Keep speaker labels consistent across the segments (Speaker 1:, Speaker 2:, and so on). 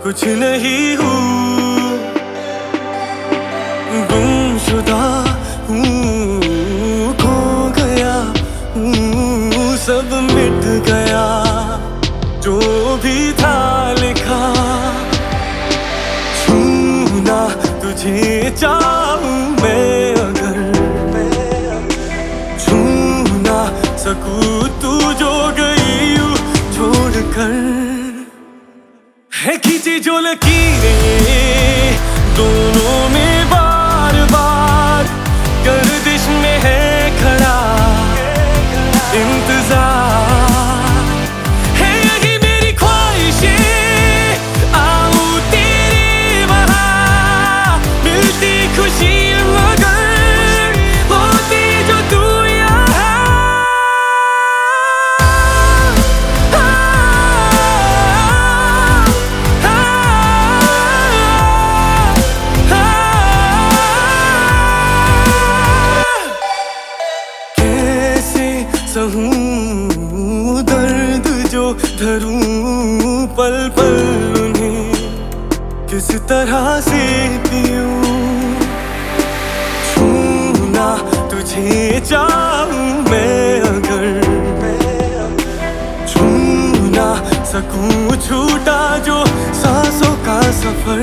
Speaker 1: कुछ नहीं हूँ, गुमशुदा हूँ, खो गया हूँ, सब मिट गया जो भी था लिखा। छूना तुझे चाहूँ मैं अगर, छू ना सकूँ तू जो गई यूँ छोड़कर। है खींची जो लकीरें दोनों में बार बार, गर्दिश में है खड़ा इंतजार। है यही मेरी ख्वाहिशें, आऊं तेरे वहाँ, मिलती खुशी मगर होती जो तू सहूं दर्द जो धरूं पल पल उन्हें किस तरह से पीऊं। छूना तुझे चाहूं मैं अगर, छू ना सकूं छूटा जो सांसों का सफर।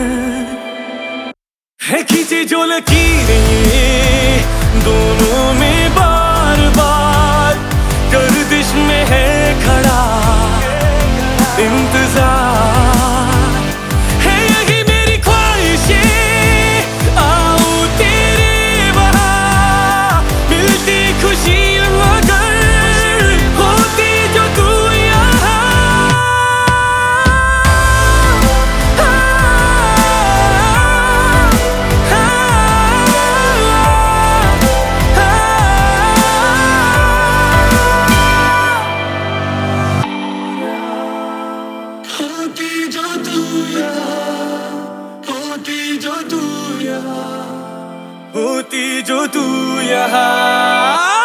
Speaker 1: है खींची जो लकीरें दोनों में बार बार, गर्दिश में है खड़ा इंतजार। है यही मेरी ख्वाहिशें, आऊं तेरे वहाँ, मिलती खुशी मगर होती जो तू होती जो तू यहाँ।